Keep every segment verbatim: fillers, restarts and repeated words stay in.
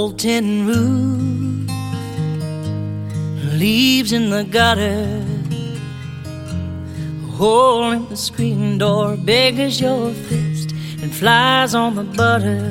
Old tin roof, leaves in the gutter, a hole in the screen door big as your fist, and flies on the butter.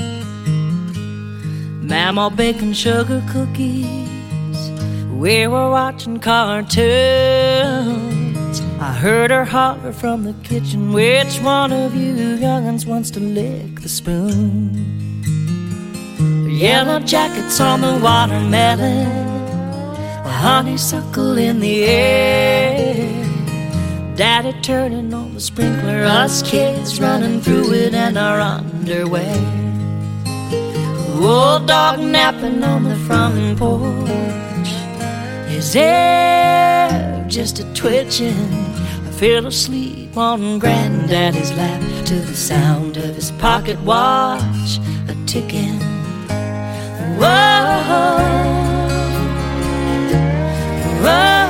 Mama baking sugar cookies, we were watching cartoons. I heard her holler from the kitchen, which one of you young'uns wants to lick the spoon? Yellow jackets on the watermelon, a honeysuckle in the air, Daddy turning on the sprinkler, us kids running through it in our underwear. Old dog napping on the front porch, his hair just a twitching. I fell asleep on Granddaddy's lap to the sound of his pocket watch a ticking. Whoa, whoa.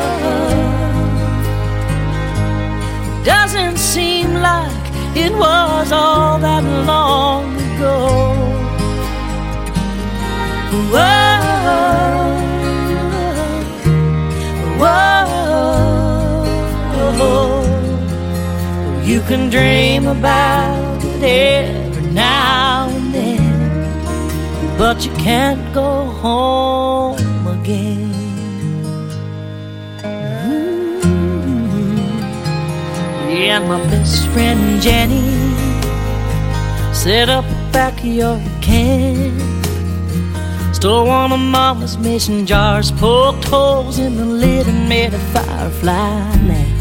Doesn't seem like it was all that long ago. Whoa, whoa. You can dream about it every now and then, but you can't go home again. Mm-hmm. Yeah, my best friend Jenny set up the back of your can, stole one of Mama's mason jars, poked holes in the lid and made a firefly lamp.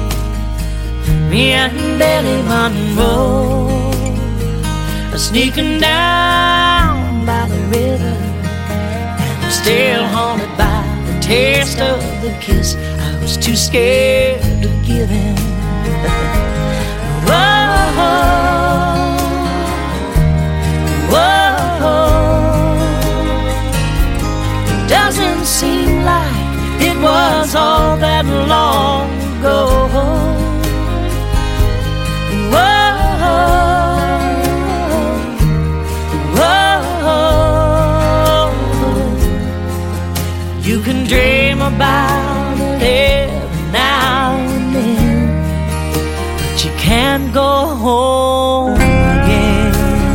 Me and Billy Monroe are sneaking down by the river, and I'm still haunted by the taste of the kiss I was too scared to give him. Whoa, whoa. Doesn't seem like it was all that long ago. Whoa, whoa. You can dream about it every now and then, but you can't go home again.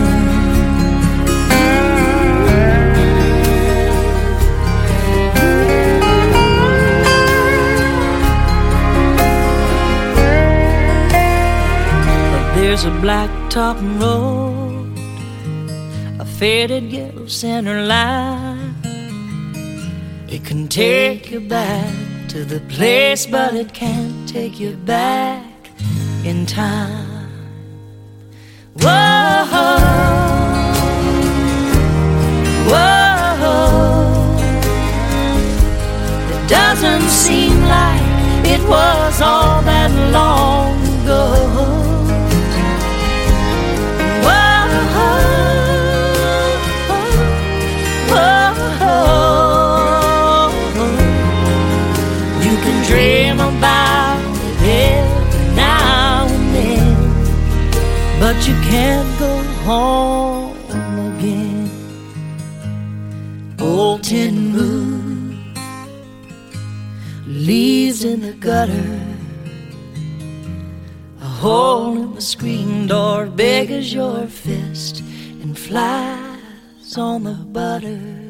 There's a blacktop road, a faded yellow center line. It can take you back to the place, but it can't take you back in time. Whoa, whoa. It doesn't seem like it was all that long ago. Dream about it every now and then, but you can't go home again. Old tin roof, leaves in the gutter, a hole in the screen door big as your fist, and flies on the butter.